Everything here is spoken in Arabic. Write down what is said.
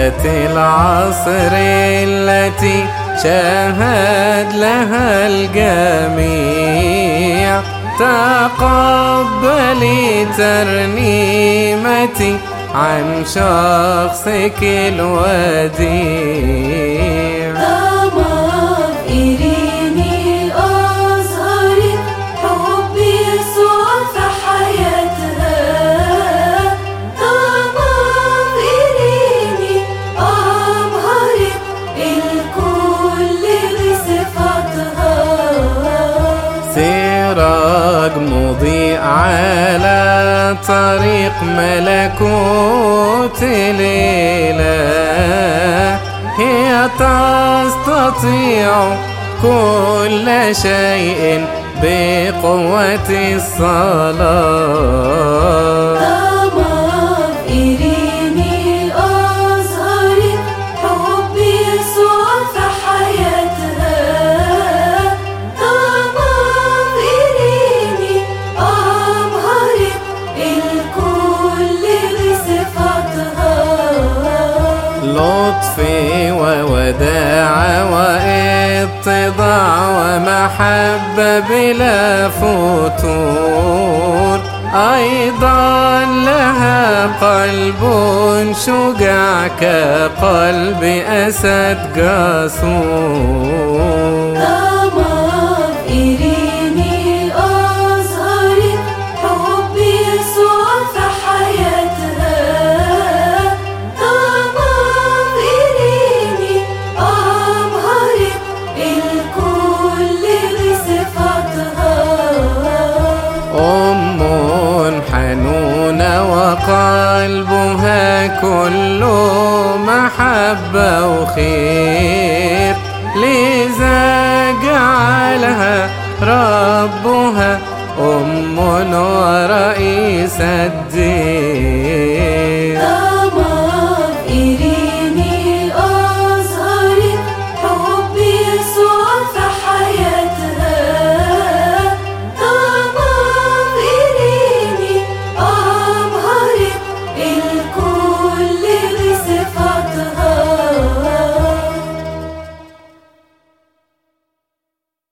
ذات العصر التي شاهد لها الجميع، تقبلي ترنيمتي عن شخصك الوديع. إريني أظهري حب يسوع في حياتها، إريني أبهرت الكل بصفاتها. سراج مضيء على طريق ملكوت الإله، هي تستطيع كل شيء بقوة الصلاة. إريني أظهري حب يسوع في حياتها، إريني أبهرت الكل بصفاتها. لطف ووداع واتضاع ومحبة بلا فتور، أيضا لها قلب شجاع كقلب أسد جسور. إريني أظهري حب يسوع في حياتها، إريني أبهرت الكل بصفاتها. أم حنونة وقلبها كله محبة وخير، لذا جعلها ربها أم ورئيس الدين.